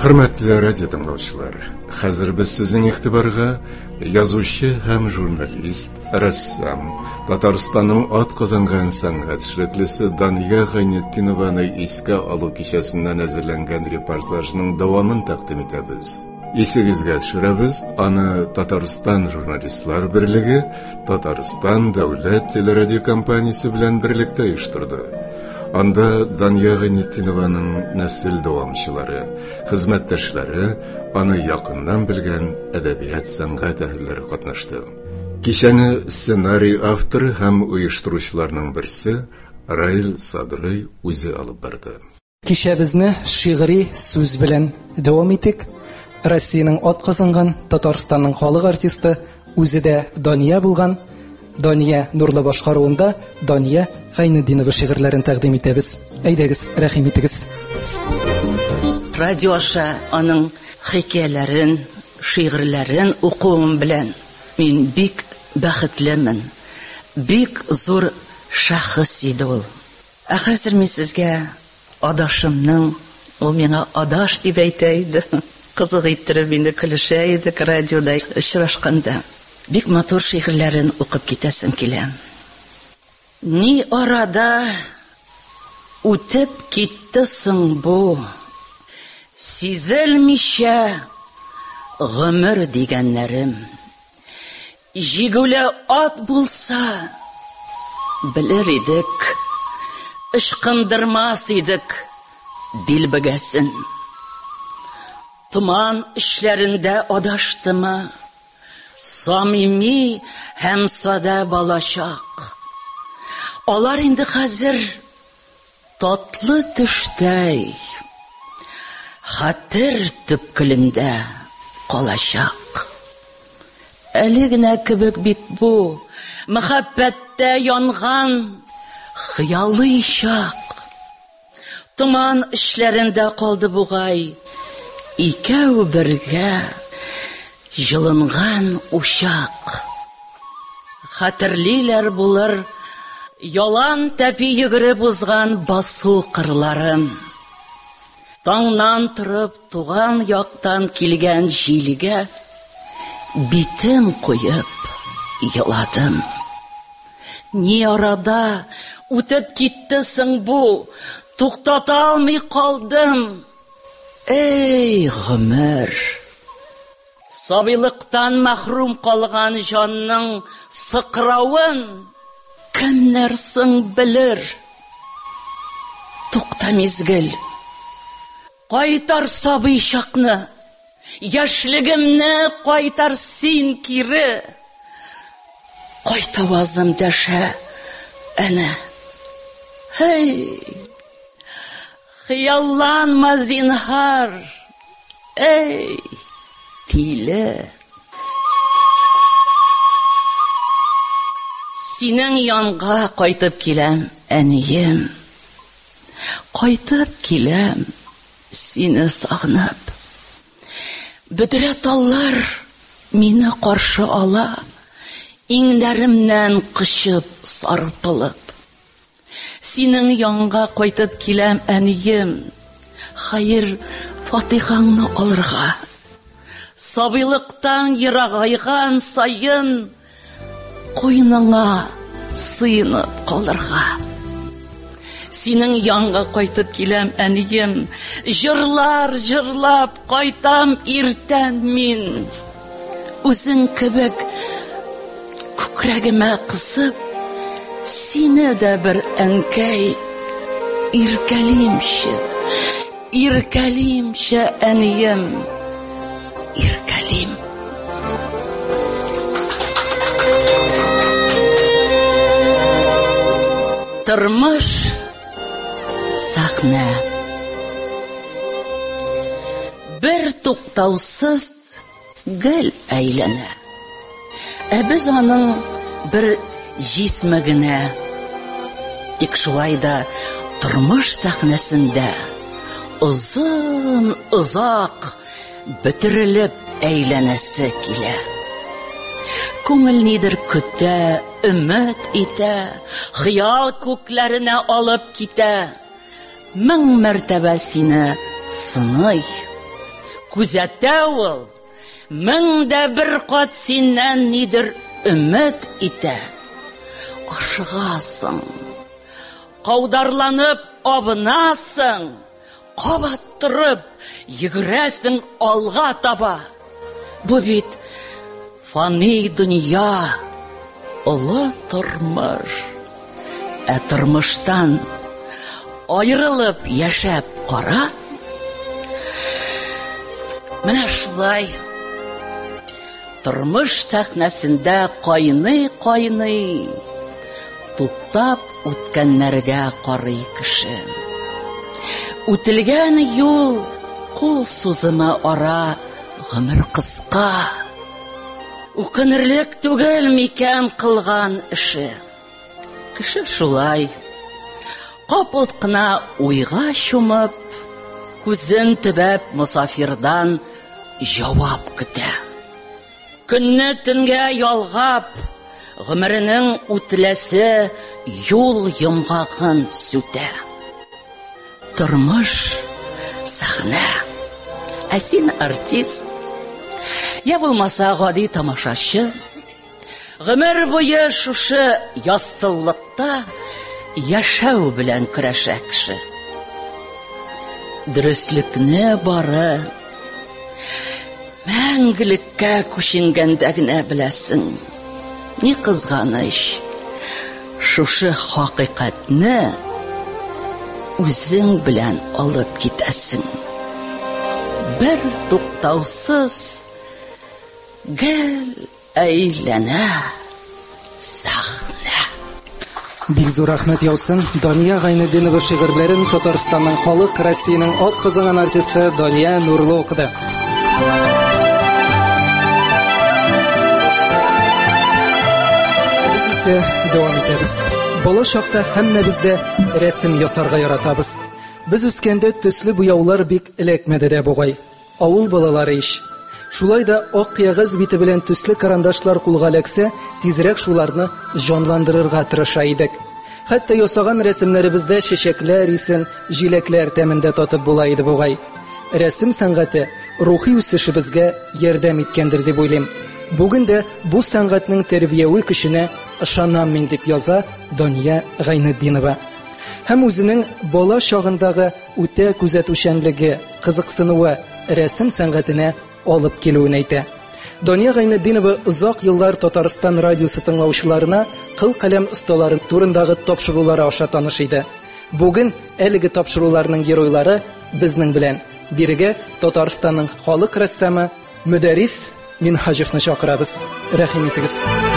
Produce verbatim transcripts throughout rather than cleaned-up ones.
Hürmetli radyo dinləyicilər, hazır biz sizin ixtibarıga yazıcı hem jurnalist, rəssam, Tataristanın at qazanğan sənət şirklisi Daniya G'ayniddinovanı eske alu kişəsindən hazırlanğan reportajının davamını təqdim edəmiz. Esingizga tushiramiz, ana Tatariston Jurnalistlar birligi Tatariston davlat teleradio kompaniyasi bilan birlikda uyushtirdi. Anda Daniya G'ayniddinovaning nasil davomchilari, xizmatdoshlari, uni yaqindan bilgan adabiyot san'at ahllari qatnashdi. Kishani ssenariy avtori ham uyushtiruvchilarning birisi Rail Sadriy o'zi olib bordi. Kecha bizni shi'riy so'z bilan davom etdik. Rossiyaning ot qozongan Tataristonning xalq artisti o'zida Daniya bo'lgan Daniya Nurli boshqaruvida Daniya G'ayniddinova shi'rlarini taqdim etamiz. Aydagiz, rahim etigiz. Radio aşa aның hikayələrin, şiirlərin oxuum bilən min bik бәхетлемен. Бик зур шәхес иде ул. Ә хәзер мин сезгә адашымның, ул миңа адаш дип әйтә иде. Кызык иттереп инде көлешә идек радиода очрашканда. Бик матур шигырьләрен укып китәсем килә. Ни арада үтеп китте соң бу, сизелмичә гомер дигәннәрем. Жигүле ат булса, белер идек, ышкындырмас идек дилбегәсен. Туман эшләрендә адаштымы, самими һәм сада балачак. Алар инде хәзер татлы төштәй, хәтер төпкелендә калачак. Әле генә кебек бит бу, мәхәббәттә янган хыялый чак. Туман эшләрендә калды бугай, икәү бергә җылынган учак. Хәтерлиләр булыр ялан тәпи йөгереп узган басу кырларым. Таңнан торып туган яктан килгән җилгә битем куеп еладым. Ни арада үтеп китте соң бу, туктата алмый калдым. Эй гомер, сабыйлыктан мәхрүм калган җанның сыкрауын кемнәр соң белер? Тукта мизгел, кайтар сабый чакны, яшьлегемне кайтар син кире. Кайта вазым дәшә әнә. Hey, хыялланма зинһар, эй, тиле. Синең янга кайтып киләм, әнием. Кайтып киләм, сине сагынып. Бөдрә таллар мине каршы ала, иңнәремнән кычып сарпылып. Синең янга кайтып киләм, әнием, хәер фатихаңны алырга. Сабыйлыктан ерагайган сайын куйныңа сыйынып калырга. Синең янга кайтып киләм, әнием, җырлар җырлап кайтам иртән мин. Үзең кебек күкрәгемә кысып, сине дә бер әнкәй иркәлимче, иркәлимче әнием, иркәлим. Тормыш сәхнә. Бер туктаусыз гел әйләнә. Ә без аның бер җисме генә. Тик шулай да тормыш сәхнәсендә озын, озак бетерелеп әйләнәсе килә. Күңел нидер көтә, өмет итә, хыял күкләренә алып китә. Мең мәртәбә сине сыный, күзәтә ул, мең дә бер кат синнән нидер өмет итә. Ашыгасың, каударланып абынасың, кабат торып йөгерәсең алга таба. Бу бит фани дөнья, олы тормыш. Ә тормыштан аерылып яшәп кара. Менә шулай тормыш сәхнәсендә кайный-кайный туктап үткәннәргә карый кеше. Үтелгән юл кул сузымы ара, гомер кыска. Үкенерлек түгел микән кылган эше. Кеше шулай капылт кына уйга чумып, күзен төбәп мусафирдан җавап көтә. Көнне төнгә ялгап, гомеренең үтеләсе юл йомгагын сүтә. Тормыш сәхнә, ә син артист, я булмаса гади тамашачы. Гомер буе шушы яссыллыкта яшәү белән көрәшә кеше. Дөреслекне бары мәңгелеккә күченгәндә генә беләсең. Ни кызганыч, шушы хакыйкатьне үзең белән алып китәсең. Бер туктаусыз гел әйләнә сәхнә. Бик зур рәхмәт яусын. Дания Гайнетдинова шигырьләрен Татарстанның халык Россиянең ат кызыган артисты Дания Нурлы укыды. Без исә дәвам итәбез. Бала чакта һәммәбез дә рәсем ясарга яратабыз. Без үскәндә төсле буяулар бик эләкмәде дә бугай. Авыл балалары иш. Шулай да ак ягыз бите белән төсле карандашлар кулга эләксә, тизрәк шуларны җанландырырга тырыша идек. Хәтта ясаган рәсемнәребездә чәчәкләр исен, җиләкләр тәмендә татып була иде бугай. Рәсем сәнгате рухи үсешебезгә ярдәм иткәндер дип уйлыйм. Бүген дә бу сәнгатьнең тәрбияви көченә ышанам мин дип яза Дания Гайнетдинова. Һәм үзенең бала чагындагы үтә күзәтүчәнлеге, кызыксынуы рәсем сәнгатенә алып килүен әйтә. Дания Гайнетдинова озак еллар Татарстан радиосы тыңлаучыларына кыл каләм осталары турындагы тапшырулары аша таныш иде. Бүген әлеге тапшыруларның геройлары безнең белән. Бирегә Татарстанның халык рәссамы Мөдәррис Минһаҗевны чакырабыз. Рәхим итегез.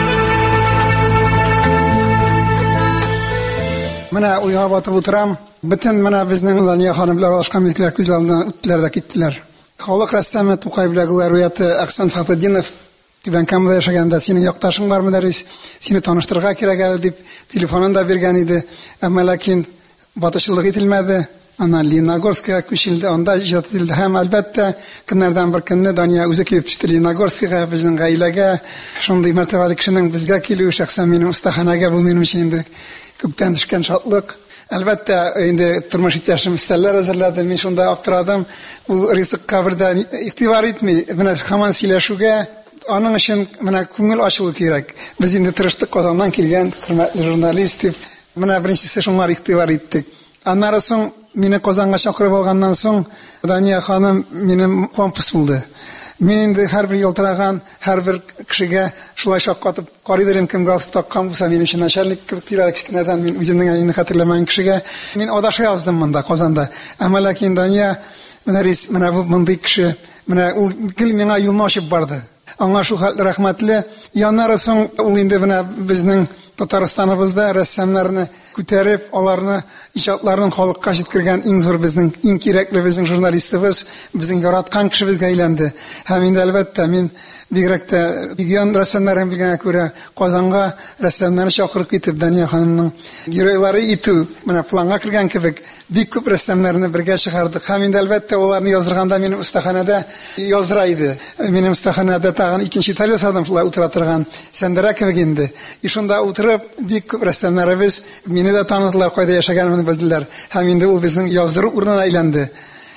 Менә уйга батып утырам. Бөтен менә безнең Дания ханым белән ашкан мизгелләр күз алдына үттеләр дә киттеләр. Халык рәссамы Тукай белән Руяты Әхсән Фәхретдинов тибән камда яшәгәндә синең якташың бар Мөдәррис, сине таныштырырга кирәк әле дип телефонын да биргән иде. Әмма ләкин батышлык ителмәде. Ана Лениногорскка күчелде, анда иҗат ителде. Һәм әлбәттә көннәрдән бер көнне Дания үзе килеп төште Лениногорскка, безнең гаиләгә. Шундый мәртәбәле кешенең безгә килүе шәхсән минем остаханәгә бу минем өчен инде күптән төшкән шатлык. Әлбәттә инде тормыш иптәшем өстәлләр әзерләде, мин шунда аптырадым. Ул ризыкка бердә игътибар итми, менә һаман сөйләшүгә, аның өчен менә күңел ачылу кирәк. Без инде тырыштык, Казаннан килгән хөрмәтле журналист дип, менә беренчесе шуңар игътибар иттек. Аннары соң мине Казанга чакырып алганнан соң Дания ханым минем компас булды. Мин инде һәрбер ялтыраган, һәрбер кешегә шулай шаккатып карыйдырым, кем галстук таккан булса, минем өчен начальник кебек тирәлек кичкенәдән мин үземнең әнине хәтерләмәгән кешегә мин адаша яздым монда Казанда. Әмма ләкин Дания Мөдәррис менә бу мондый кеше, менә ул гел миңа юлны ачып барды. Аңа шул рәхмәтле. Яннары соң ул инде менә безнең Татарстаныбызда рәссамнарны күтәреп, аларны иҗатларын халыкка җиткергән иң зур безнең, иң кирәкле безнең журналистыбыз, безнең яраткан кешебезгә әйләнде. Һәм инде әлбәттә мин бигрәк тә регион рәссамнарын белгәнгә күрә Казанга рәссамнарны чакырып китеп Дания ханымның геройлары итү, менә планга кергән кебек, бик күп рәссамнарны бергә чыгардык. Һәм инде әлбәттә аларны яздырганда минем остаханәдә яздыра иде. Минем остаханәдә тагын икенче этаж ясадым, шулай утыра торган сәндерә кебек инде. И шунда утырып, бик күп рәссамнарыбыз мине дә таныдылар, кайда яшәгәнемне белделәр. Һәм инде ул безнең яздыру урынына әйләнде.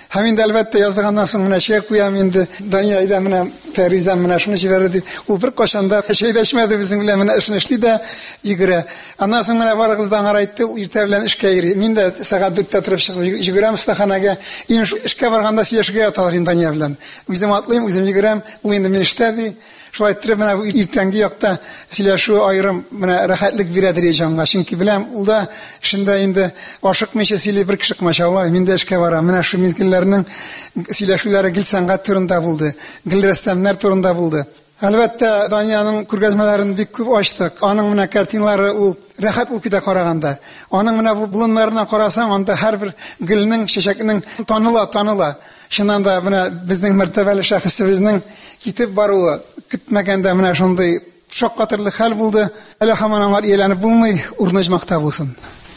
Һәм инде әлбәттә язганнан соң менә чәй куям инде Дания иде менә Фәриза менә шуны җибәрде. Ул бер кашанда чәй дә эчмәде безнең белән менә эшне эшли дә йөгерә. Аннан соң менә барыгыз да аңа әйтте, ул иртә белән эшкә йөри. Мин дә сәгать дүрттә торып чыгып йөгерәм стаханага. Ин эшкә барганда сөйләшергә яталар инде Дания белән. Үзем атлыйм, үзем йөгерәм. Ул инде мин эштә ди. Шулай иттереп менә иртәнге якта сөйләшү аерым менә рәхәтлек бирәдер җанга. Чөнки беләм, ул да эшендә инде ашыкмыйча сөйли бер кеше машалла. Мин дә эшкә барам. Менә шу мизгелләрнең сөйләшүләре гел сәнгать турында булды. Гел рәссамнар турында булды. Әлбәттә, Данияның күргәзмәләрен бик күп ачтык. Аның менә картиналары ул рәхәт ул китә караганда. Аның менә бу булыннарына карасаң, анда һәрбер гөлнең, чәчәкнең таныла, таныла. Шуннан да менә безнең мәртәбәле шәхесебезнең китеп баруы көтмәгәндә менә шундый шаккатырлы хәл булды. Әле һаман аңар ияләнеп булмый, урныжмакта булсын.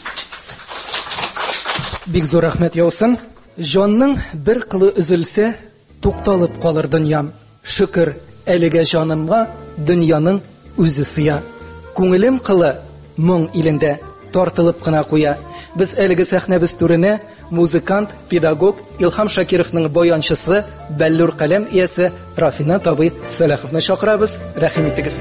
Бик зур рәхмәт яусын. Җанның бер кылы üzülсә, тукталып калыр дөньям. Шөкер, әлегә җанымга дөньяның үзе сыя. Күңелем кылы моң илендә тартылып кына куя. Без әлеге сәхнәбез түренә музыкант, педагог Илһам Шакировның баянчысы, Бәллүр каләм иясе Рафина Табый Сәләховны чакырабыз. Рәхим итегез.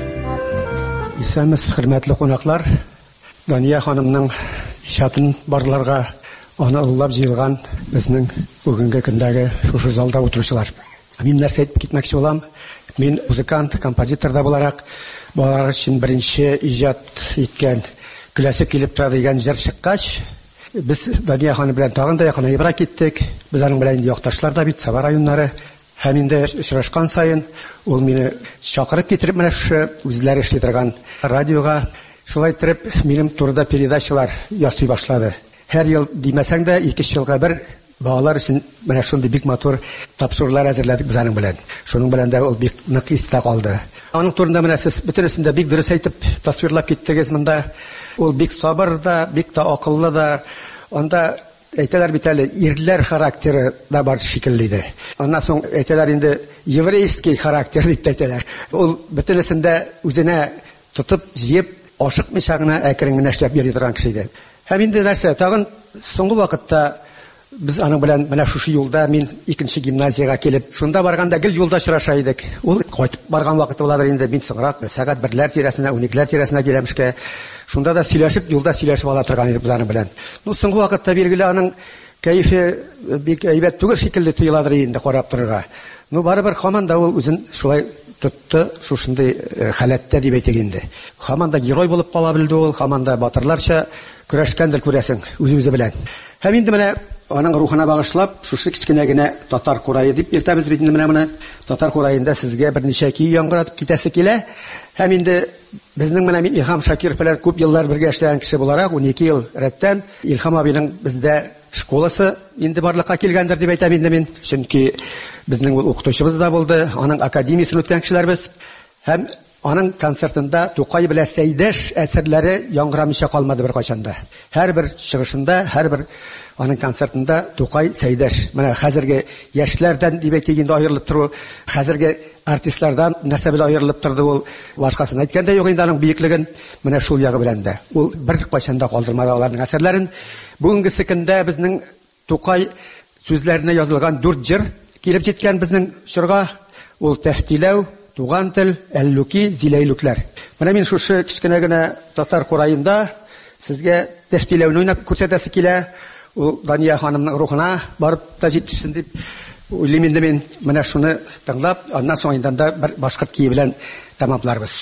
Исәмез, хөрмәтле кунаклар. Дания ханымның шатын барларга аны уллап җыелган безнең бүгенге көндәге шушы залда утыручылар. Мин нәрсә әйтеп китмәкче булам. Мин музыкант, композитор да буларак балалар өчен беренче иҗат иткән Күләсе килеп тора дигән җыр чыккач, без Дания ханым белән тагын да якынайрак киттек. Без аның белән якташлар да бит, Саба районнары. Һәм инде очрашкан саен ул мине чакырып китереп менә шу үзләре эшли торган радиога шулай итеп минем турыда передачалар ясый башлады. Һәр ел димәсәң дә ике елга бер балалар өчен менә шундый бик матур тапшырулар әзерләдек без аның белән. Шуның белән дә ул бик нык истә калды. Аның турында менә сез бөтенесен дә бик дөрес әйтеп тасвирлап киттегез монда. Ул бик сабыр да, бик та акыллы да. Анда әйтәләр бит әле ирләр характеры да бар шикелле иде. Аннан соң әйтәләр инде еврейский характер дип әйтәләр. Ул бөтенесен дә үзенә тотып, җыеп, ашыкмыйча гына әкрен генә эшләп йөри торган кеше иде. Һәм инде нәрсә, тагын соңгы вакытта без аның белән менә шушы юлда мин икенче гимназиягә килеп, шунда барганда гел юлда очраша идек. Ул кайтып барган вакыты буладыр инде, мин соңрак сәгать берләр тирәсенә, уникеләр тирәсенә киләмешкә. Шунда да сөйләшеп, юлда сөйләшеп ала торган идек без аның белән. Ну, соңгы вакытта билгеле аның кәефе бик әйбәт түгел шикелле тоеладыр инде карап торырга. Ну, барыбер һаман да ул үзен шулай тотты, шушындай халәттә дип әйтик инде. Һаман да герой булып кала белде ул, һаман да батырларча көрәшкәндер күрәсең үзе-үзе белән. Һәм инде менә аның рухына багышлап, шушы кичкенә генә татар курае дип йөртәбез бит инде менә татар кураенда сезгә берничә көй яңгыратып китәсе килә. Һәм инде безнең менә Илһам Шакиров белән күп еллар бергә эшләгән кеше буларак, унике ел рәттән Илһам абыйның бездә школасы инде барлыкка килгәндер дип әйтәм инде мин. Чөнки безнең ул укытучыбыз да булды, аның академиясын үткән кешеләрбез. Һәм аның концертында Тукай белән Сәйдәш әсәрләре яңгырамыйча калмады бер кайчанда. Һәрбер чыгышында, һәрбер аның концертында Тукай, Сәйдәш. Менә хәзерге яшьләрдән дип әйтик инде аерылып тору, хәзерге артистлардан нәрсә белән аерылып торды ул. Башкасын әйткәндә юк инде аның бөеклеген менә шул ягы белән дә. Ул бер кайчанда калдырмады аларның әсәрләрен. Бүгенге көндә безнең Тукай сүзләренә язылган дүрт җыр килеп җиткән безнең чорга. Ул Тәфтиләү, Туган тел, Әллүки, Зиләйлүкләр. Менә мин шушы кичкенә генә татар кураенда сезгә Тәфтиләүне уйнап күрсәтәсе килә. Ул Дания ханымның рухына барып та җитсен дип уйлыйм инде мин. Менә шуны тыңлап, аннан соң инде да бер башкорт кие белән тәмамларбыз.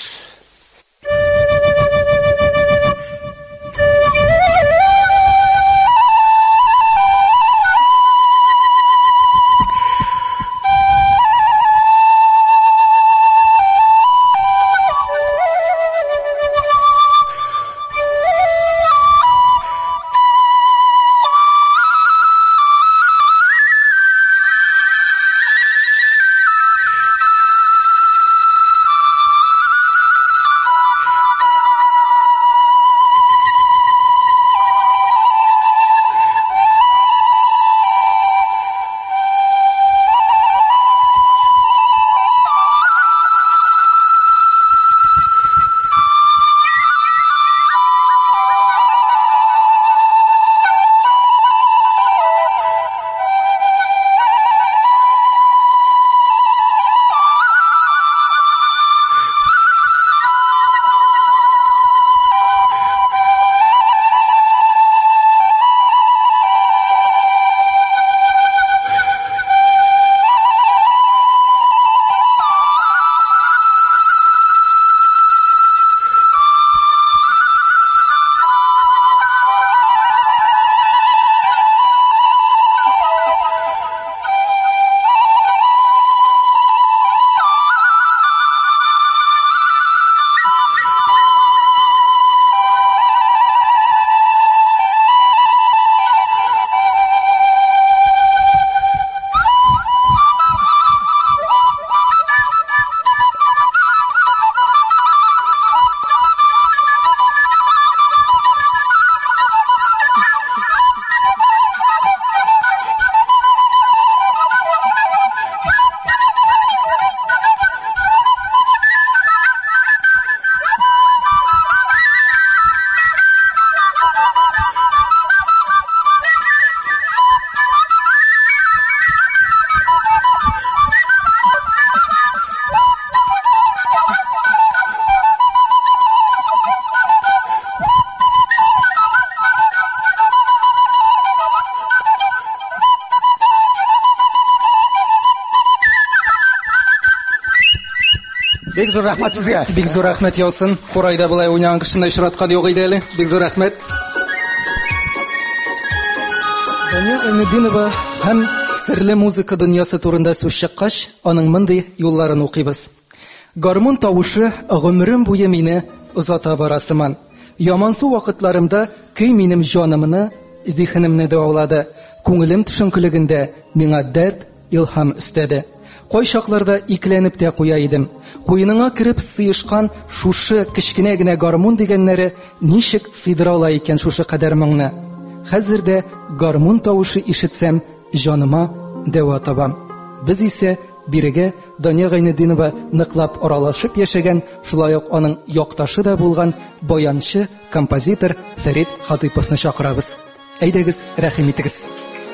Бик зур рәхмәт сезгә. Бик зур рәхмәт яусын. Курайда булай уйнаган кешене очраткан юк иде әле. Бик зур рәхмәт. Дания Гайнетдинова һәм серле музыка дөньясы турында сүз чыккач, аның мондый юлларын укыйбыз. Гармун тавышы гомерем буе мине озата барасыман. Ямансу вакытларымда көй минем җанымны, зиһенемне дәвалады. Күңелем төшенкелегендә миңа дәрт, илһам өстәде. Кай чакларда икләнеп тә куя идем. Куеныңа кирип сыешкан шушы кечкенә генә гармун дигәннәре ничек сыйдыра ала икән шушы кадәр моңны? Хәзер дә гармун тавышы ишетсәм, җаныма дәва табам. Без исә бирегә Дания Гайнетдинова ныклап аралашып яшәгән, шулай ук аның якташы да булган баянчы, композитор Фәрит Хатыйповны чакырабыз. Әйдәгез, рәхим итегез.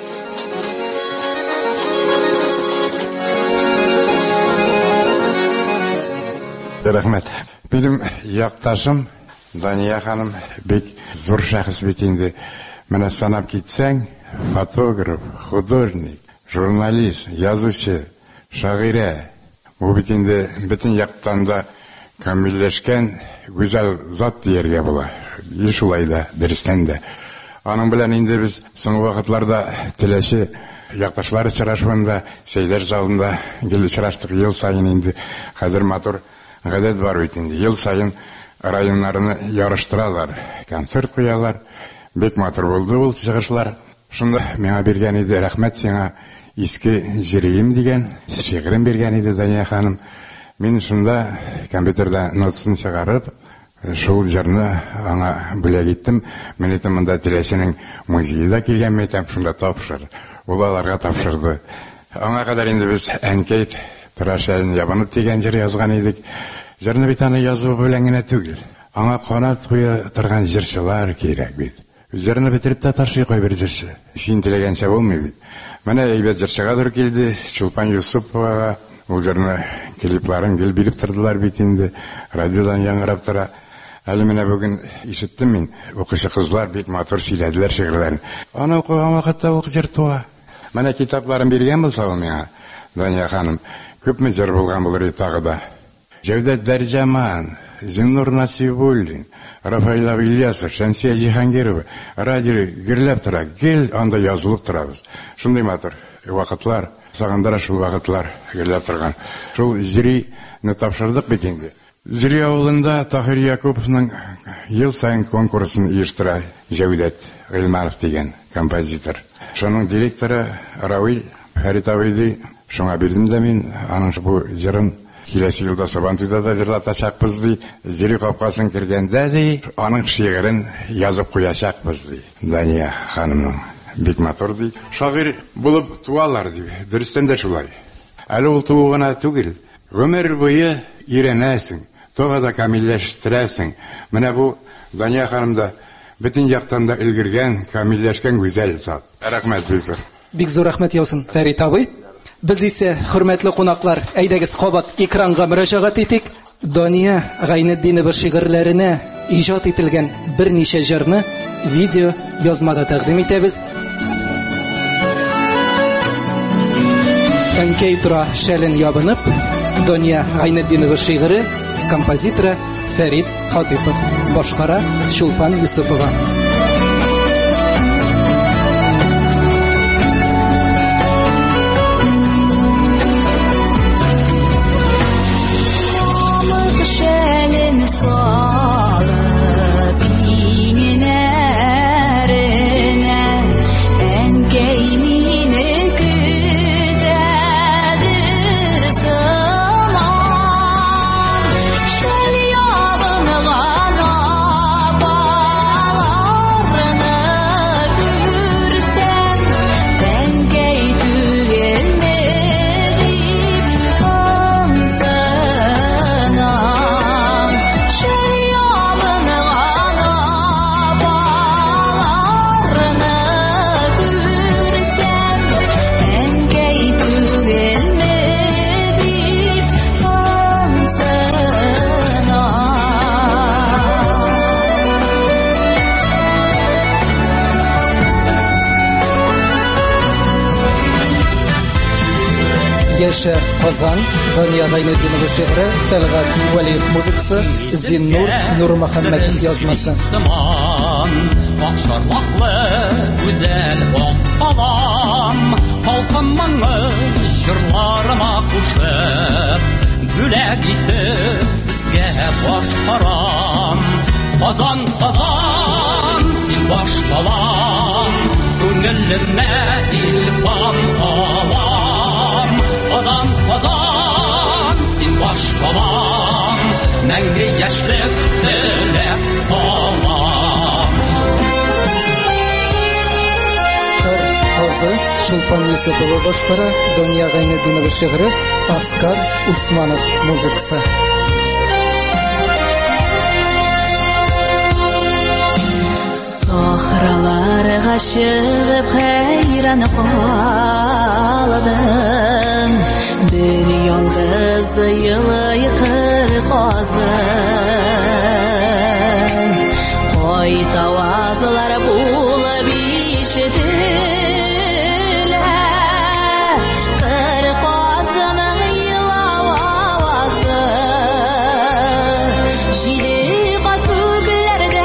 Рәхмәт. Минем якташым Дания ханым бик зур шәхес бит инде. Менә санап китсәң, фотограф, художник, журналист, язучы, шагыйрә. Бу бит инде бөтен яктан да камилләшкән гүзәл зат дияргә була. И шулай да, дөрестән дә. Аның белән инде без соңгы вакытларда теләче якташлар очрашуында, сәйдәр залында гел очраштык ел сайын инде. Хәзер матур гадәт бар бит инде. Ел сайын районнарны ярыштыралар, концерт куялар. Бик матур булды ул чыгышлар. Шунда миңа биргән иде, рәхмәт сиңа, иске җирием дигән шигырен биргән иде Дания ханым. Мин шунда компьютерда нотасын чыгарып, шул җырны аңа бүләк иттем. Мен әйтәм, монда теләсенең музейда килгән мәйтәм, шунда тапшыр. Ул аларга тапшырды. Аңа кадәр инде без әнкәйт Тырашәлен ябынып дигән җыр язган идек. Җырны бит аны язу белән генә түгел. Аңа канат куя торган җырчылар кирәк бит. Җырны бетереп тә ташый кой бер җырчы. Син теләгәнчә булмый бит. Менә әйбәт җырчыга дыр килде, Чулпан Юсупова. Ул җырны клипларын гел биреп тордылар бит инде. Радиодан яңгырап тора. Әле менә бүген ишеттем мин, укучы кызлар бик матур сөйләделәр шигырьләрен. Аны укыган вакытта ул җыр туа. Менә китапларын биргән булса ул миңа, Дания ханым, күпме җыр булган булыр иде тагы да. Җәүдәт Дәрҗаман, Зиннур Насибуллин, Рафаил Ильясов, Шәмсия Җиһангирова, радио гөрләп тора, гел анда язылып торабыз. Шундый матур вакытлар, сагындыра шул вакытлар гөрләп торган. Шул җирине тапшырдык бит инде. Җири авылында Таһир Якуповның ел сайын конкурсын оештыра Җәүдәт Гыйльманов дигән композитор. Шуның директоры Равил Фәритовиди. Шуңа бирдем дә мин аның бу җырын киләсе елда Сабантуйда да җырлатачакбыз ди. Җири капкасын кергәндә ди, аның шигырен язып куячакбыз ди. Дания ханымның бик матур ди. Шагыйрь булып туалар ди. Дөрестән дә шулай. Әле ул туу гына түгел. Гомер буе иренәсең, тога да камилләштерәсең. Менә бу Дания ханымда бөтен яктан да өлгергән, камилләшкән гүзәл зат. Рәхмәт бик зур. Бик зур рәхмәт яусын, Фәрит абый. Без исә, хөрмәтле кунаклар, әйдәгез кабат экранга мөрәҗәгать итик. Дания Гайнетдинова шигырьләренә иҗат ителгән берничә җырны видео язмада тәкъдим итәбез. Әнкәй тора шәлен ябынып, Дания Гайнетдинова шигыре, композиторы Фәрит Хатыйпов, башкара Чулпан Юсупова. Яшә Казан, Дания Гайнетдинова шигъри, Тәлгат Вәлиев музыкасы, Зиннур Нурмөхәммәтов язмасы. Акшарлаклы гүзәл бакалам, халкымның җырларыма кушып, бүләк итеп сезгә башкарам. Казан, Казан, син башкалам, күңелемә илһам алам. Казан, Казан, син башкалам, мәңге яшьлек теләп калам. Кызы Шулпан Юсупова башкара, Дания Гайнетдинова шигъри, Аскар Усманов музыкасы. Сахраларга чыгып хайран калдым, бер ялгыз елый казым. Кайта авазлар булып ишетелә, кыр казының елау авазы. Җиде кат күкләрдә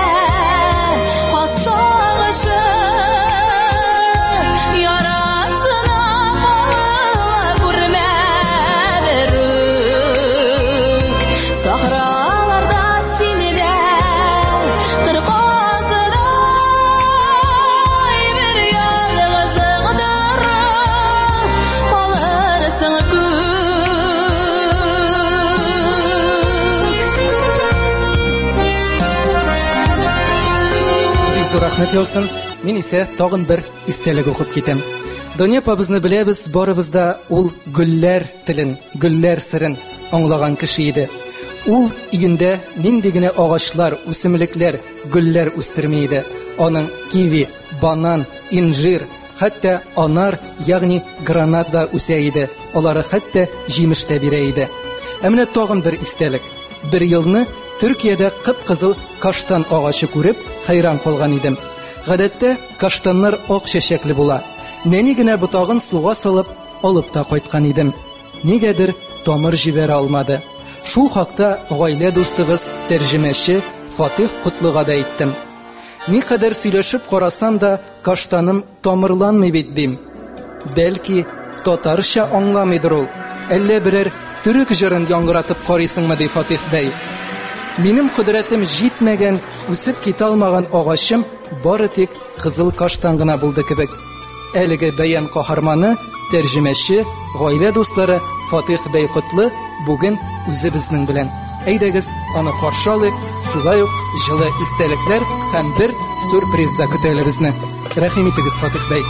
Рәхмәт яусын. Мин исә тагын бер истәлек укып китәм. Дания апабызны беләбез, барыбыз да ул гөлләр телен, гөлләр сырын аңлаган кеше иде. Ул игендә нинди генә агачлар, үсемлекләр, гөлләр үстерми иде. Аның киви, банан, инжир, хәтта анар, ягъни гранат да үсә иде. Алары хәтта җимеш тә бирә иде. Ә менә тагын бер истәлек. Бер елны Төркиядә кып-кызыл каштан агачы күреп, хайран калган идем. Гадәттә, каштаннар ак чәчәкле була. Нәни генә ботагын суга салып, алып та кайткан идем. Нигәдер тамыр җибәрә алмады. Шул хакта гаилә дустыбыз, тәрҗемәче Фатих Кутлыга да әйттем. Никадәр сөйләшеп карасам да, каштаным тамырланмый бит дим. Бәлки, татарча аңламыйдыр ул. Әллә берәр төрек җырын яңгыратып карыйсыңмы, ди Фатих бәй. Минем кудрәтем җитмәгән, үсеп китә алмаган агачым бары тик кызыл каштан гына булды кебек. Әлеге бәян каһарманы, тәрҗемәче, гаилә дуслары Фатих бәй Кутлы бүген үзебезнең белән. Әйдәгез, аны каршы алыйк, шулай ук җылы истәлекләр һәм бер сюрприз да көтәләр безне. Рәхим итегез, Фатих бәй.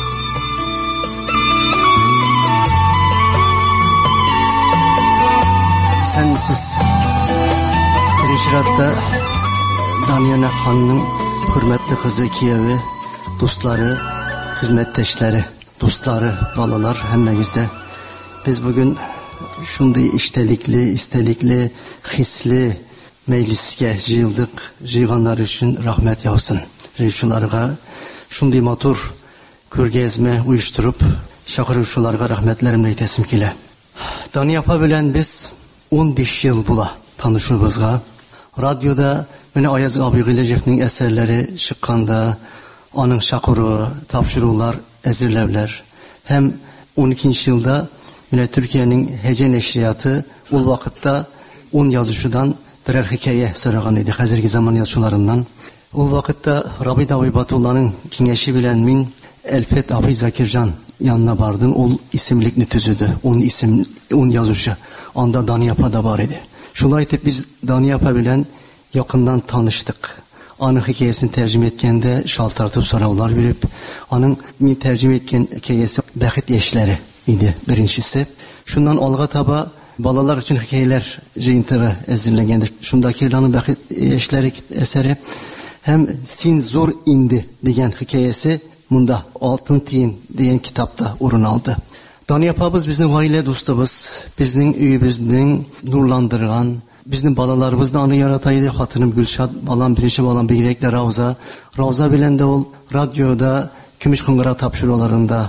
Сәнсез Ришратта Дания ханның хөрмәтле кызы, кияве, дуслары, хезмәттәшләре, дуслары, балалар һәммәгездә без бүген шундый иштәлекле, истәлекле, хисле мәҗлескә җыелдык. Җыйганнар өчен рәхмәт яусын. Рәйшуларга шундый матур күргәзмә уйыштырып, чакыручыларга рәхмәтләремне әйтәсем килә. Дания апа белән без ун биш ел була танышуыбызга. Радиода менә Аяз Абыгыйләҗевнең әсәрләре чыкканда, аның чакыруы, тапшырулар, әзерләүләр һәм ун икенче елда менә Төркиянең Һәҗә нәшрияты ул вакытта ун язучыдан берәр хикәя сораган иде, хәзерге заман язучыларыннан. Ул вакытта Рабит абый Батулланың киңәше белән мин Әлфәт абый Закирҗан янына бардым. Ул исемлекне төзүде. ун исем, ун язучы. Анда Дания апа да бар иде. Шулай итеп без Дания апа белән якындан таныштык. Аның хикәясен тәрҗемә иткәндә шалтыратып сораулар биреп, аның мин тәрҗемә иткән хикәясе Бәхет яшьләре иде беренчесе. Шуннан алга таба балалар өчен хикәяләр җыентыгы әзерләгәндә. Шунда килгән Бәхет яшьләре әсәре һәм Син зур инде дигән хикәясе монда Алтын тиен дигән китапта урын алды. Дания апабыз безнең гаилә дустыбыз, безнең өебезнең нурландырган, безнең балаларыбызны аны ярата иде. Хатыным Гөлшат, балам беренче балам бигрәк тә Рауза. Рауза белән дә ул радиода көмеш кыңгыра тапшыруларында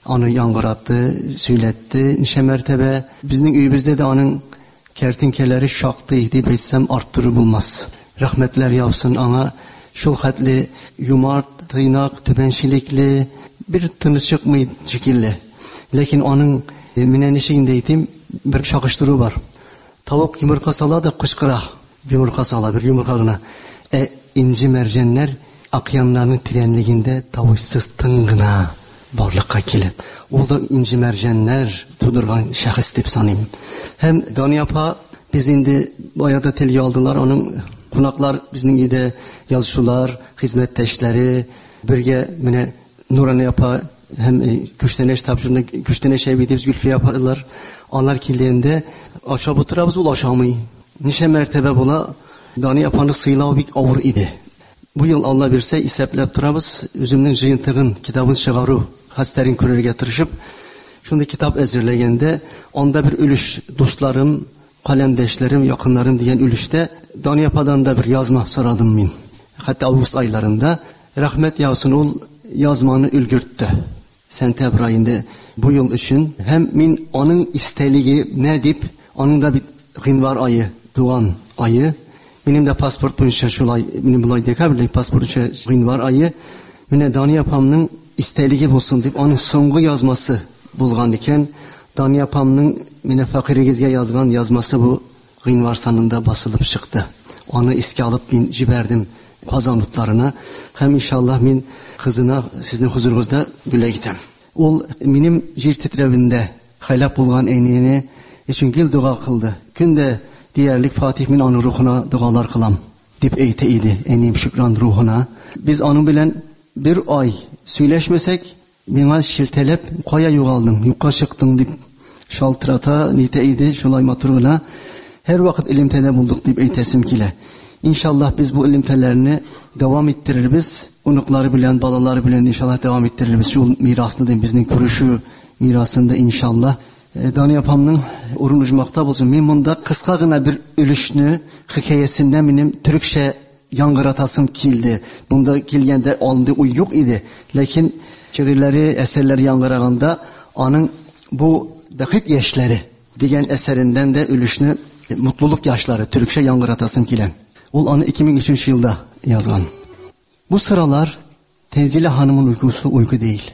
onu yangırattı, söyletti. Nişe mertebe bizning uyimizde de onun kertinkeleri şaktı deyip etsem arttırı bulmaz. Rahmetler yapsın ana. Şul hatli yumart, tıynak, tübenşilikli bir tınışık mı şekilli. Lakin onun e, minenişindeydim bir şakıştırı var. Tavuk yumurka sala da kışkıra. Yumurka sala bir yumurkagına. E inci mercenler akyanlarının trenliginde tavuşsuz tıngına barlıkka kelip. O da inci mercenler tudurgan şahıs dep sanayım. Hem Daniyapa biz indi bayada telgi aldılar. Onun konaklar bizning ide yazışular, hizmetteşleri birge mine Nurani yapa hem e, güçleneş tapşırında güçleneş evi deyip gülfe yaparlar. Onlar kirliğinde aşağı buturabız ulaşamayı. Nişe mertebe bula Daniyapanı sıylağı bir avur idi. Bu yıl Allah birse iseplep turabız. Üzümün jıyıntığın kitabın çıgaru hasterin körerge tırışıp şunda kitap ezirlegende onda bir ülüş dostlarım, kalemdeşlerim, yakınlarım diyen ülüşte Daniyapadan da bir yazma sıradım min. Hatta Ağustos aylarında rahmet yavsun ol yazmanı ülgürttü. Sentember ayında bu yıl için hem min onun isteliği ne deyip onun da bir gınvar ayı, doğan ayı. Benim de pasport boyunca şulay, benim bulay dekabirle pasport boyunca gınvar ayı. Mine Daniyapam'nın isteliği bulsun deyip onun songu yazması bulgan iken Daniyapam'nın mine fakirigizge yazgan yazması bu gınvar sanında basılıp çıktı. Onu iske alıp bin ciberdim kazanlıklarına. Hem inşallah min kızına sizin huzurunuzda güle gitem. Ol minim jir titrevinde haylap bulgan eynini için gil dua kıldı. Günde diğerlik Fatih min anı ruhuna dualar kılam. Dip eyti idi enim şükran ruhuna. Biz anı bilen bir ay söyleşmesek bana şiltelep koya yuğaldın, yuka çıktın dip şaltırata nite idi şulay maturuna. Her vakit ilimtede bulduk dip eytesim kile. İnşallah biz bu ilimtelerini devam ettiririz. Unukları bilen, balaları bilen inşallah devam ettiririz. Şu mirasını da bizden kuruşu mirasında inşallah. E, Daniyapam'ın urun ucmakta bulsun. Men bunda kıskagına bir ülüşünü hikayesinden benim Türkçe yangıratasım kildi. Bunda kilgende alındı uyyuk idi. Lakin şiirleri, eserleri yangıraganda onun bu dakik yaşları diyen eserinden de ülüşünü e, mutluluk yaşları Türkçe yangıratasım kilen. Ol anı iki bin üçüncü yılda yazgan. Bu sıralar Tenzile Hanım'ın uykusu uyku değil.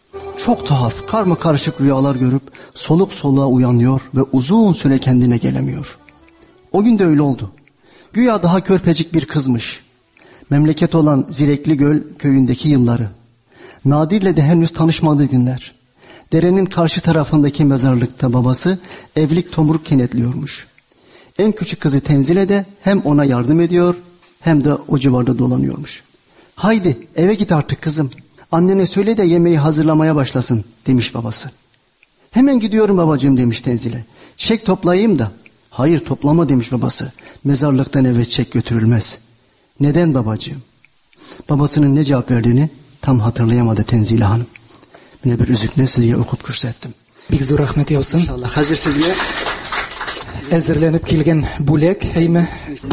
Çok tuhaf, karma karışık rüyalar görüp soluk soluğa uyanıyor ve uzun süre kendine gelemiyor. O gün de öyle oldu. Güya daha körpecik bir kızmış. Memleket olan Zirekli Göl köyündeki yılları. Nadir'le de henüz tanışmadığı günler. Derenin karşı tarafındaki mezarlıkta babası evlilik tomruk kenetliyormuş. En küçük kızı Tenzile de hem ona yardım ediyor hem de o civarda dolanıyormuş. Haydi eve git artık kızım. Annene söyle de yemeği hazırlamaya başlasın demiş babası. Hemen gidiyorum babacığım demiş Tenzile. Çek toplayayım da. Hayır toplama demiş babası. Mezarlıktan eve çek götürülmez. Neden babacığım? Babasının ne cevap verdiğini tam hatırlayamadı Tenzile Hanım. Yine bir üzükle size okup kürsettim. Bik zor rahmet yapsın. İnşallah hazır sizle. Әзерленеп килгән бүләк әйме.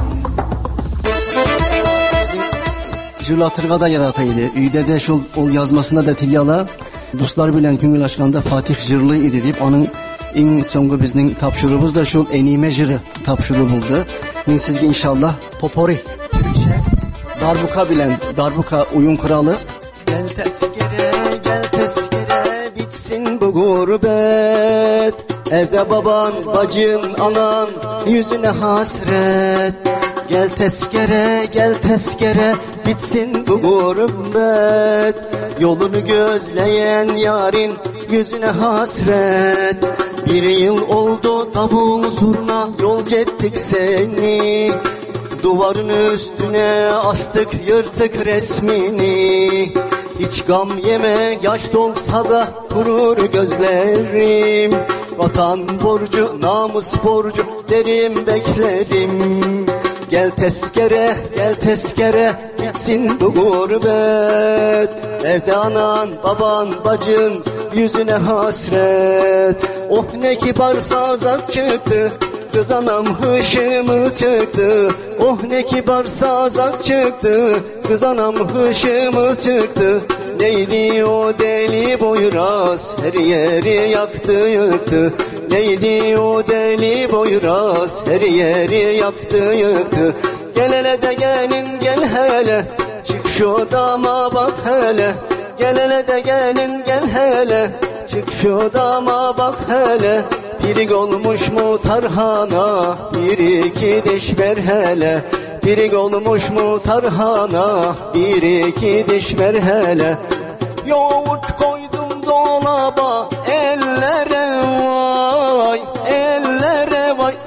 Jülatırga da yarataydı. Üyde de şu ol yazmasında da tilyala. Dostlar bilen küngül aşkanda Fatih Jırlı idi deyip onun en songu bizning tapşırığımız da şu enime jırı tapşırığı buldu. Ben sizge inşallah popori Türkçe darbuka bilen darbuka oyun kralı. Gel tezkere gel tezkere bitsin bu gurbet. Evde baban, bacın, anan, yüzüne hasret. Gel tezkere, gel tezkere, bitsin bu gurbet. Yolunu gözleyen yarın, yüzüne hasret. Bir yıl oldu davul zurna, yolcu ettik seni. Duvarın üstüne astık, yırtık resmini. Hiç gam yeme, yaş dolsa da kurur gözlerim. Vatan borcu, namus borcu derim beklerim. Gel tezkere, gel tezkere, bitsin bu gurbet. Evde anan, baban, bacın, yüzüne hasret. Oh ne kibar sazak çıktı, kız anam hışımız çıktı. Oh ne kibar sazak çıktı, kız anam hışımız çıktı. Neydi o deli boyraz, her yeri yaktı yıktı. Neydi o deli boyraz, her yeri yaktı yıktı. Gel hele de gelin gel hele, çık şu dama bak hele. Gel hele de gelin gel hele, çık şu dama bak hele. Pirik olmuş mu tarhana, bir iki diş ver hele. Pirik olmuş mu tarhana, bir iki diş ver hele. Yoğurt koydum dolaba, ellere vay, ellere vay.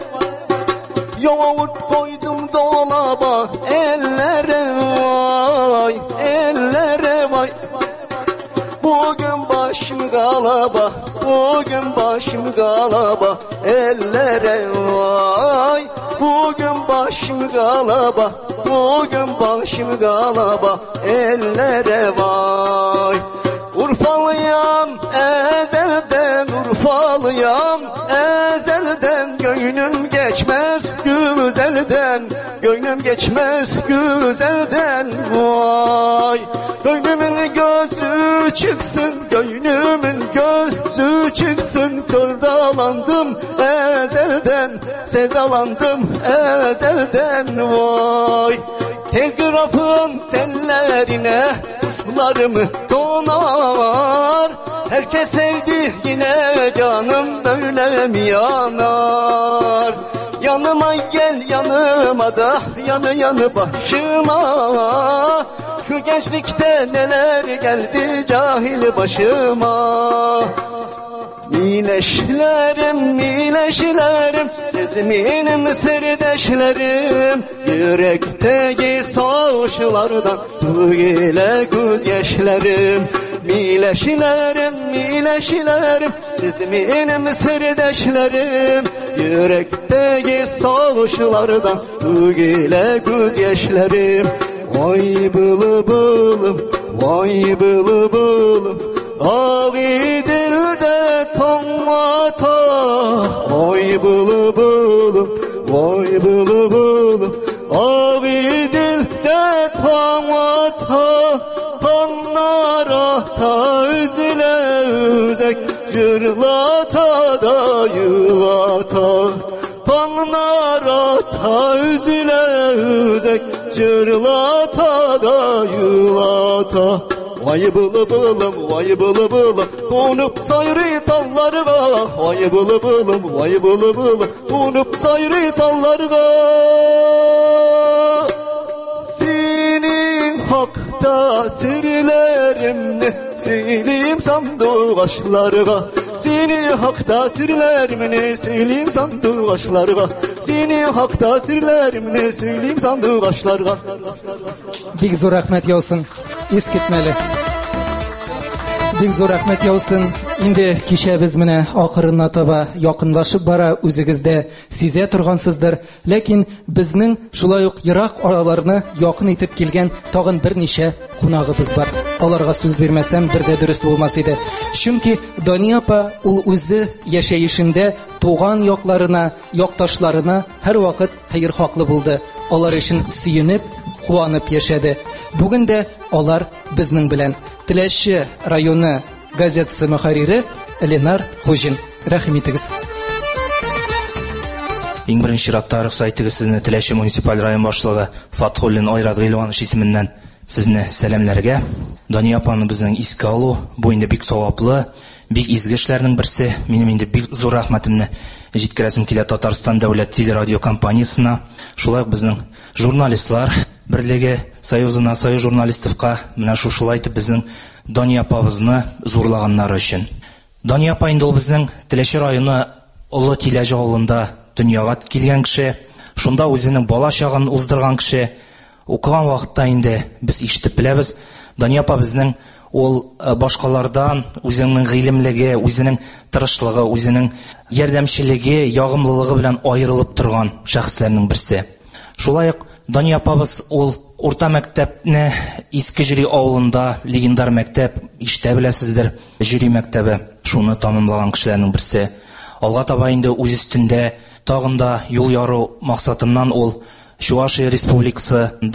Yoğurt koydum dolaba, ellere vay, ellere vay. Bugün başım galaba, bugün başım galaba, ellere vay. Bugün başım galaba, bugün başım galaba, ellere vay. Urfalıyam ezelden, Urfalıyam ezelden. Gönlüm geçmez güzelden, gönlüm geçmez güzelden vay. Gönlümün gözü çıksın, gönlümün gözü çıksın. Sevdalandım ezelden, sevdalandım ezelden vay. Telgrafın tellerine kuşlarımı donar. Herkes sevdi yine canım böyle mi yanar? Yanıma gel yanıma da, yanı yanı başıma. Şu gençlikte neler geldi cahil başıma. Mileşlerim, mileşlerim, siz benim sirdeşlerim. Yürekteki savaşlardan böyle gözyaşlarım. Mileşlerim, mileşlerim, siz benim sirdeşlerim. Yürekteki savaşlardan böyle gözyaşlarım. Vay bılıbılım, vay bılıbılım, avi dilde tomata. Vay bılıbılım, vay bılıbılım, avi dilde tomata. Panlara ta üzüle üzek, cırlata da yılata. Panlara ta üzüle üzek, cırlata da yılata. Vay bılıbılım, vay bılıbılım, konup sayrı dallarga. Vay bılıbılım, vay bılıbılım, konup sayrı dallarga. Senin hakta sirlerimni söyleyeyim sandık aşklarga. Seni hakta sirlerimni söyleyeyim sandık aşklarga. Seni hakta sirlerimni söyleyeyim sandık aşklarga. Big zor rahmet yolsun. Eskitmeli. Big zor rahmet yolsun. Indi kişe biz mine ahırına taba yakınlaşıp bara üzigizde size turgansızdır. Lekin bizning şulay uq yirak aralarını yakın etip kelgen tagın bir neçe qunagыбыз бар. Аларга сүз бермәсәм бер дә дөрес булмас иде. Чөнки Дания апа ул үзе яшәешендә туган якларына, якташларына һәр вакыт хәер хаклы булды. Алар өчен сөенеп, куанып яшәде. Бүген дә алар безнең белән. Теләшче районы газетасы мөхәррире Ленар Хуҗин. Рәхим итегез. Иң беренче чиратта рөхсәт итегез сезне Теләшче муниципаль район башлыгы Фатхуллин Айрат Гыйлванович исеменнән сезне сәламләргә. Дания апаны безнең искә алу бу инде бик саваплы, бик изге эшләрнең берсе. Минем инде бик зур рәхмәтемне җиткерәсем килә Татарстан дәүләт телерадио компаниясына. Шулай безнең журналистлар берлеге союзына, союз журналистовка менә шушылай итеп безнең Дания апабызны зурлаганнары өчен. Дания апа инде ул безнең Теләшче районы Олы Тиләҗе авылында дөньяга килгән кеше, шунда үзенең бала чагын уздырган кеше. Укыган вакытта инде без ишетеп беләбез, Дания апа безнең ул башкалардан үзенең гыйлемлеге, үзенең тырышлыгы, үзенең ярдәмчелеге, ягымлылыгы белән аерылып торган шәхесләрнең берсе. Шулай ук Дания апабыз ул урта мәктәпне Иске Җири авылында, легендар мәктәп, ишетә беләсездер, Җири мәктәбе, шуны тамамлаган кешеләрнең берсе. Алга таба инде үз өстендә тагында юл яру максатыннан ул Чувашия Республикасында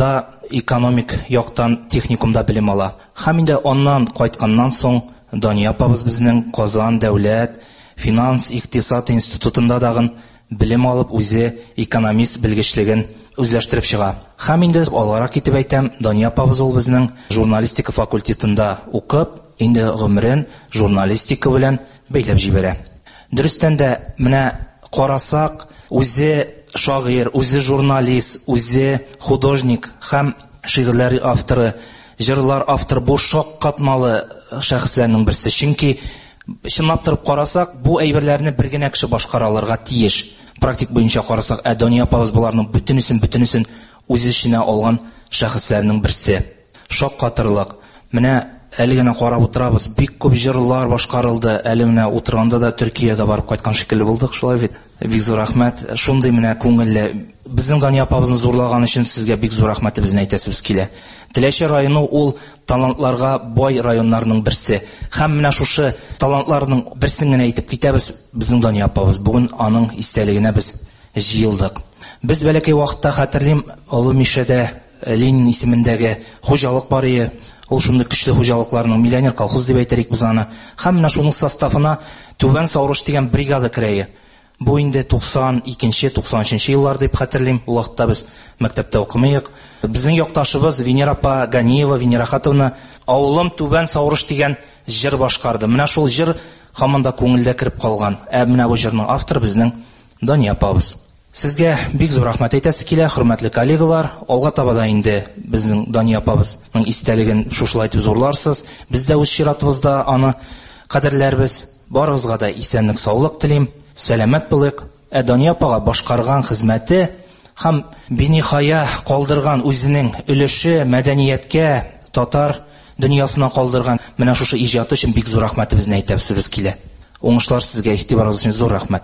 экономик яктан техникумда белем ала. Һәм инде аннан кайтканнан соң Дания апабыз безнең Казан дәүләт финанс икътисад институтында дагы белем алып, үзе экономист белгечлеген үзләштереп чыга. Һәм инде алгарак китеп әйтәм, Дания апабыз ул безнең журналистика факультетында укып, инде гомерен журналистика белән бәйләп җибәрә. Дөрестән дә менә карасак, үзе шагыйрь, үзе журналист, үзе художник һәм шигырьләр авторы, җырлар авторы бу шок катмалы шәхесләрнең берсе. Чөнки чынлап торып карасак, бу әйберләрне бер генә кеше башкара алырга тиеш. Практик буенча карасак, ә Дания апабыз буларның бөтенесен бөтенесен үз эченә алган шәхесләрнең берсе. Шок катырлык. Менә әле генә карап утырабыз, бик күп җырлар башкарылды. Әле менә утырганда да Төркиягә барып кайткан шикелле булдык, шулай бит. Бик зур рәхмәт. Шундый менә күңелле. Безнең Дания апабызны зурлаган өчен сезгә бик зур рәхмәтебезне әйтәсебез килә. Теләче районы ул талантларга бай районнарның берсе. Һәм менә шушы талантларның берсен генә әйтеп китәбез безнең Дания апабыз. Бүген аның истәлегенә без җыелдык. Без бәләкәй вакытта хәтерлим, Олы Мишәдә Ленин исемендәге хуҗалык бар иде. Ул шундый көчле хуҗалыкларның миллионер колхоз дип әйтәлек без аны. Һәм менә шуның составына Түбән Савырыш дигән бригада керә. Бу инде туксан икенче туксан өченче еллар дип хәтерлим. Ул вакытта без мәктәптә укымыйк. Безнең якташыбыз Венера апа Ганиева, Венера хатыны авылым Түбән Савырыш дигән җыр башкарды. Менә шул җыр һаман да күңелдә кирип калган. Ә менә бу җырның авторы безнең Дания апабыз. Сезгә бик зур рәхмәт әйтәсе килә, хөрмәтле коллегалар. Алга таба да инде безнең Дания апабызның истәлеген шушылай итеп зурларсыз. Без дә үз чиратыбызда аны кадерләрбез. Барыгызга да исәнлек, саулык телим. Сәламәт булыйк. Ә Дания апага башкарган хезмәте һәм биниһая калдырган үзенең өлеше мәдәнияткә, татар дөньясына калдырган менә шушы иҗаты өчен бик зур рәхмәтебезне әйтәбез килә. Уңышлар сезгә, игътибарыгыз өчен зур рәхмәт.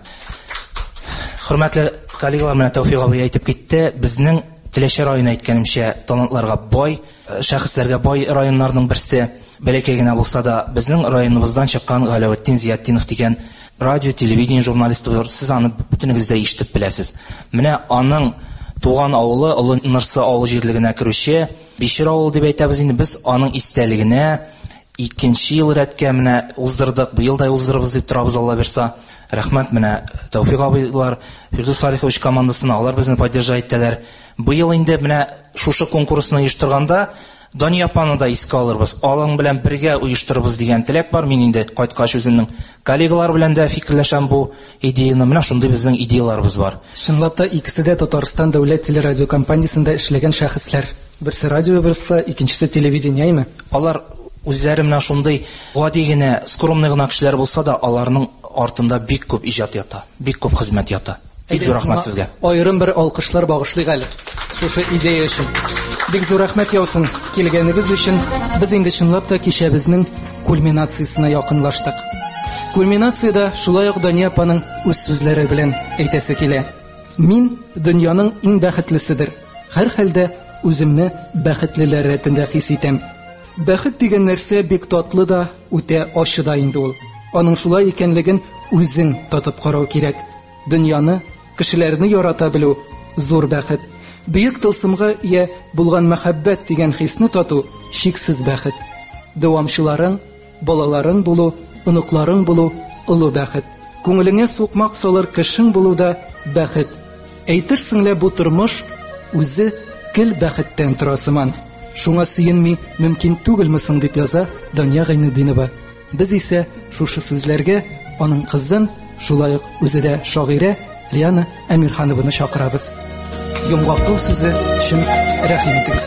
Хөрмәтле коллегалар, менә Тәүфыйк абый әйтеп китте. Безнең Теләче районы әйткәнемчә талантларга бай, шәхесләргә бай районнарның берсе. Бәләкәй генә булса да безнең районыбыздан чыккан Галәветдин Зиятдинов дигән радио, телевидение журналисты бар. Сез аны бүтенегез дә ишетеп беләсез. Менә аның туган авылы Олы Нырсы авыл җирлегенә керүче Бишер авыл дип әйтәбез инде. Без аның истәлегенә икенче ел рәткә менә уздырдык. Быел да уздырырбыз дип торабыз, Алла бирсә. Рәхмәт менә Тәүфыйк абыйлар, Фирдус Салихович командасына, алар безне поддержать итәләр. Быел инде менә шушы конкурсны оештырганда Дания апаны да искә алырбыз. Алың белән бергә оештырырбыз дигән теләк бар. Мин инде кайткач үземнең коллегалар белән дә фикерләшәм бу идеяны. Менә шундый безнең идеяларыбыз бар. Чынлап та икесе дә Татарстан дәүләт телерадио компаниясендә эшләгән шәхесләр. Берсе радио, берсе икенчесе телевидениеме? Алар үзләре менә шундый гади генә, скромный гына кешеләр булса да, аларның артында бик күп иҗат ята, бик күп хезмәт ята. Бик зур рәхмәт сезгә. Аерым бер алкышлар багышлыйк әле шушы идея өчен. Бик зур рәхмәт яусын килгәнегез өчен. Без инде чынлап та кичә безнең кульминациясына якынлаштык. Кульминациядә шулай ук Дания апаның үз сүзләре белән әйтәсе килә. Мин дөньяның иң бәхетлеседер. Һәр хәлдә үземне бәхетлеләр рәтендә хис итәм. Бәхет дигән нәрсә бик татлы да, үтә ачы да инде ул. Аның шулай икәнлеген үзең татып карау кирәк. Дөньяны, кешеләрне ярата белү зур бәхет. Бөек тылсымга ия булган мәхәббәт дигән хисне тату шиксез бәхет. Дәвамчыларың, балаларың булу, оныкларың булу олы бәхет. Күңелеңә сукмак салыр кешең булу да бәхет. Әйтерсең лә бу тормыш үзе кел бәхеттән тора сыман. Шуңа сөенми мөмкин түгелме соң дип яза Дания Гайнетдинова. Без исә шушы сүзләргә аның кызын, шулай ук үзе дә шагыйрә Лиана Әмирханованы чакырабыз. Йомгаклау сүзе өчен рәхим итегез.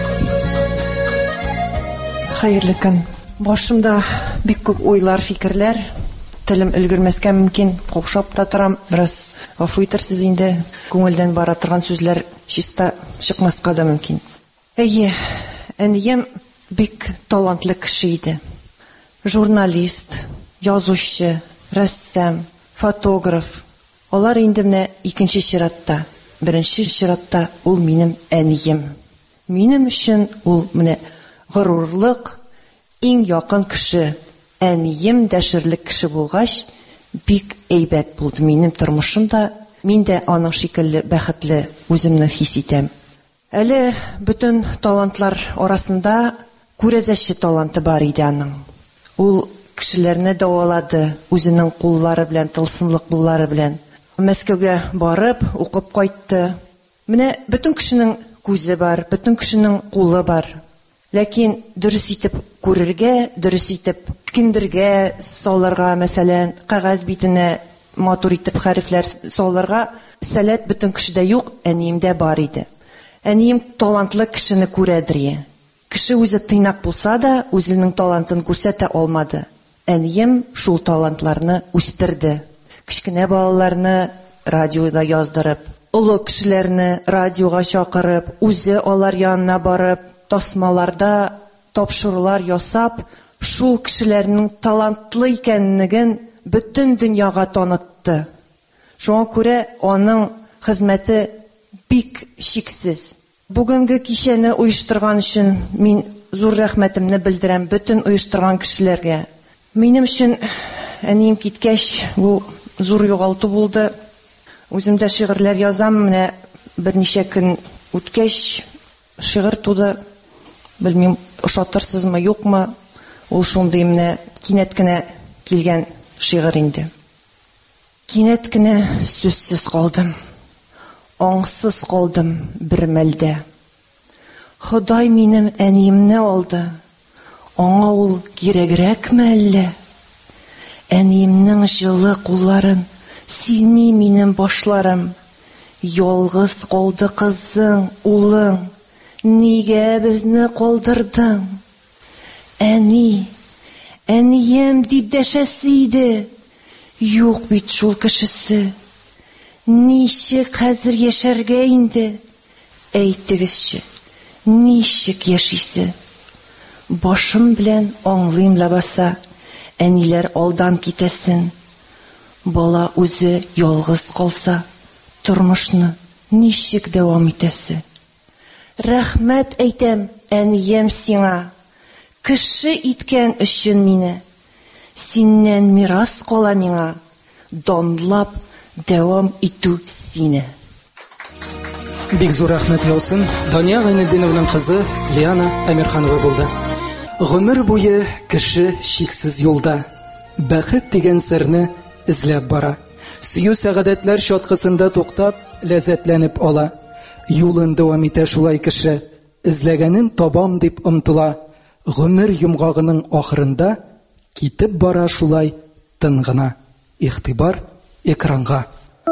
Хәерле көн. Башымда бик күп уйлар, фикерләр, телем өлгермәскә мөмкин, каушап та торам. Бераз гафу итәрсез инде, күңелдән бара торган сүзләр чиста чыкмаска да мөмкин. Әйе, әнием бик талантлы кеше иде. Журналист, язучы, рәссам, фотограф. Алар инде менә икенче чиратта. Беренче чиратта ул минем әнием. Минем өчен ул менә горурлык, иң якын кеше, әнием дәшерлек кеше булгач, бик әйбәт булды минем тормышымда. Мин дә аның шикелле бәхетле үземне хис итәм. Әле бөтен талантлар арасында күрәзәче таланты бар иде аның. Ул кешеләрне дәвалады үзенең куллары белән, тылсымлык куллары белән. Мәскәүгә барып, укып кайтты. Менә бөтен кешенең күзе бар, бөтен кешенең кулы бар. Ләкин дөрес итеп күрергә, дөрес итеп киндергә салырга, мәсәлән, кагаз битенә матур итеп хәрефләр салырга сәләт бөтен кешедә юк, әниемдә бар иде. Әнием талантлы кешене күрәдер. Кеше үзе тыйнак булса да, үзенең талантын күрсәтә алмады. Әнием шул талантларны үстерде. Кичкенә балаларны радиода яздырып, олы кешеләрне радиога чакырып, үзе алар янына барып, тасмаларда тапшырулар ясап, шул кешеләрнең талантлы икәнлеген бөтен дөньяга танытты. Шуңа күрә аның хезмәте бик шиксез. Бүгенге кичәне оештырган өчен мин зур рәхмәтемне белдерәм бөтен оештырган кешеләргә. Минем өчен әнием киткәч, бу зур югалту булды. Үзем дә шигырьләр язам, менә берничә көн үткәч шигырь туды. Белмим, ошатырсызмы, юкмы? Ул шундый менә кинәт кенә килгән шигырь инде. Кинәт кенә сүзсез калдым. Аңсыз калдым бер мәлдә. Ходай минем әниемне алды. Аңа ул кирәгрәкме әллә? Әниемнең җылы кулларын сизми минем башларым. Ялгыз калды кызың, улың. Нигә безне калдырдың? Әни, әнием дип дәшәсе иде. Юк бит шул кешесе. Ничек хәзер яшәргә инде? Әйтегезче, ничек яшисе? Башым белән аңлыйм лабаса, әниләр алдан китәсен. Бала үзе ялгыз калса, тормышны ничек дәвам итәсе? Рәхмәт әйтәм, әнием сиңа, кеше иткән өчен мине. Синнән мирас кала миңа, данлап дәвам итү сине. Бик зур рәхмәт яусын Дания Гайнетдинованың кызы Лиана Әмирханова булды. Гомер буе кеше шиксез юлда, бәхет дигән серне эзләп бара. Сөю сәгадәтләр чаткысында туктап, ләззәтләнеп ала. Юлын дәвам итә шулай кеше, эзләгәнен табам дип омтыла. Гомер йомгагының ахырында китеп бара шулай тын гына. Игътибар экранга.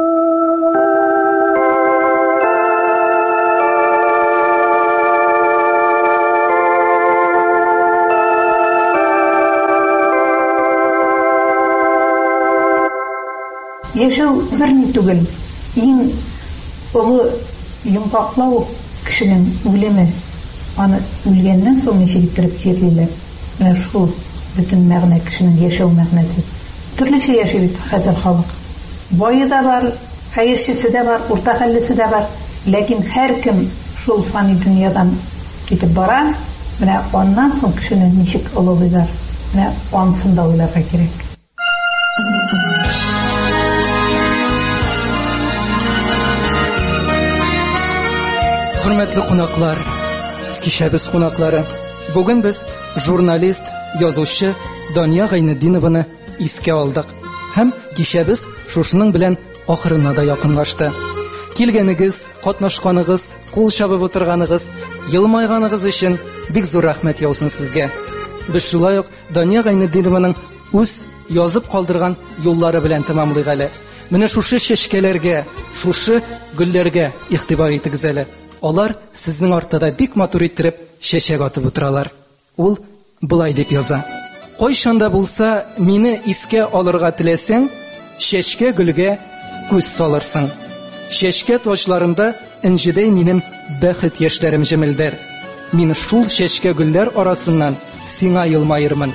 Яшәү берни түгел. Иң олы йомгаклау кешенең үлеме. Аны үлгәннән соң ничек иттереп җирлиләр. Менә шул бөтен мәгънә кешенең яшәү мәгънәсе. Төрлечә яши бит хәзер халык. Бае да бар, хәерчесе дә бар, урта хәллесе дә бар. Ләкин һәркем шул фани дөньядан китеп бара. Менә аннан соң кешене ничек олылыйлар. Менә анысын да уйларга кирәк. Хөрмәтле кунаклар, кичәбез кунаклары. Бүген без журналист, язучы Дания Гайнетдинованы искә алдык. Һәм кичәбез шушының белән ахырына да якынлашты. Килгәнегез, катнашканыгыз, кул чабып утырганыгыз, елмайганыгыз өчен бик зур рәхмәт яусын сезгә. Без шулай ук Дания Гайнетдинованың үз язып калдырган юллары белән тәмамлыйк әле. Менә шушы чәчкәләргә, шушы гөлләргә игътибар итегез әле. Алар сезнең артында бик матур иттереп чәчәк атып утыралар. Ул булай дип яза. Кайчанда булса мине искә алырга теләсәң, чәчкә гөлгә күз салырсың. Чәчкә ташларында инҗедәй минем бәхет яшьләрем җемелдер. Мин шул чәчкә гөлләр арасыннан сиңа елмаермын.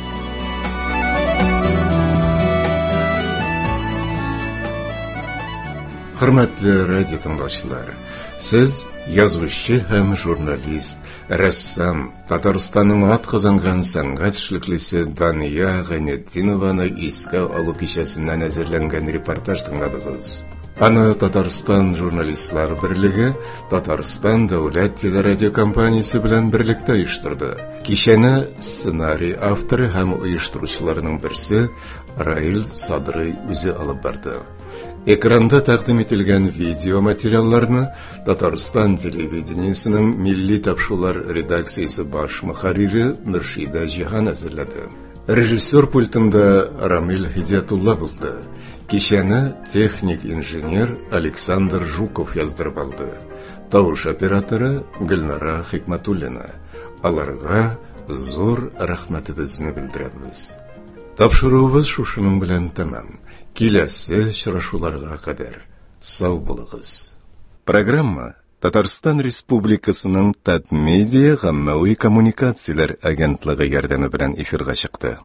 Хөрмәтле радио тыңлаучылар, сез язучы һәм журналист, рәссам, Татарстанның атказанган сәнгать эшлеклесе Дания Гайнетдинованы искә алу кичәсеннән әзерләнгән репортаж тыңладыгыз. Аны Татарстан журналистлар берлеге Татарстан дәүләт телерадиокомпаниясе белән берлектә оештырды. Кичәне сценарий авторы һәм оештыручыларның берсе Раил Садрый үзе алып барды. Экранда тәкъдим ителгән видео материалларны Татарстан телевидениесенең милли тапшырулар редакциясе баш мөхәррире Мөршидә Җиһан әзерләде. Режиссер пультында Рамил Хидиятулла булды. Кичәне техник инженер Александр Жуков яздырып алды. Тавыш операторы Гөлнара Хикмәтуллина. Аларга зур рәхмәтебезне белдерәбез. Тапшыруыбыз шушының белән тәмам. Киләсе очрашуларга кадәр сау булыгыз. Программа Татарстан Республикасының Татмедиа гаммәви коммуникацияләр агентлыгы ярдәме белән эфирга чыкты.